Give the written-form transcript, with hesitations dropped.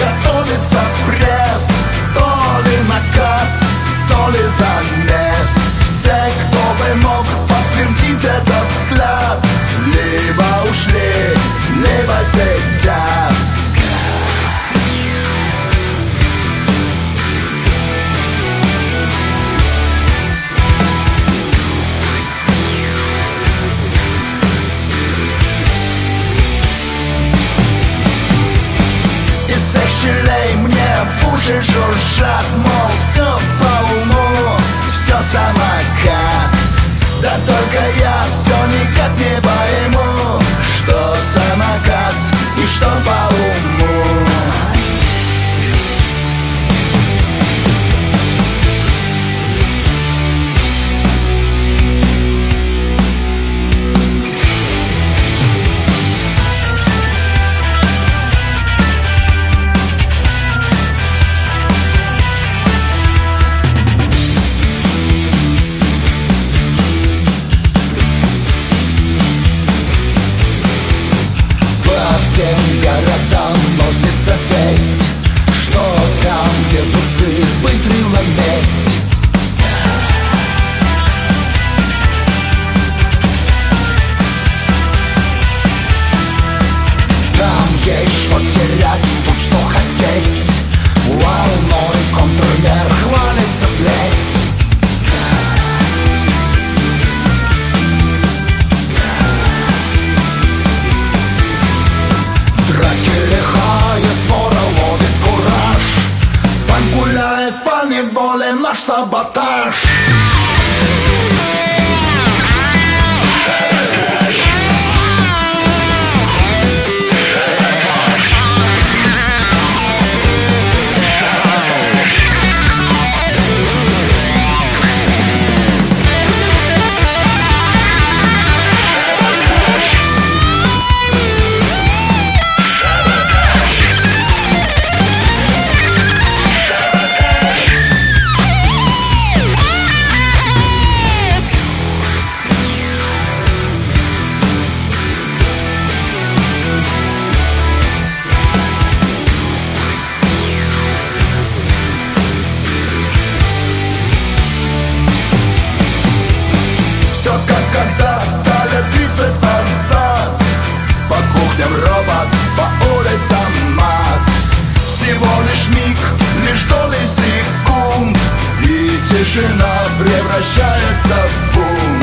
готовится пресс. То ли накат, то ли замес. Все, кто бы мог подтвердить этот взгляд, либо ушли, либо сидят. Из всех щелей мне в уши жужжат, мол, все по уму, все самокат. Да только я все никак не пойму, что самокат и что по уму. Всем городам носится весть, что там, где зубцы, вызрела месть. Там есть что терять, тут что хотеть. Волной контрмер хвалится плеть. По неволе наш саботаж. Все как когда-то лет 30 назад. По кухням робот, по улицам мат. Всего лишь миг, лишь доли секунд, и тишина превращается в бунт.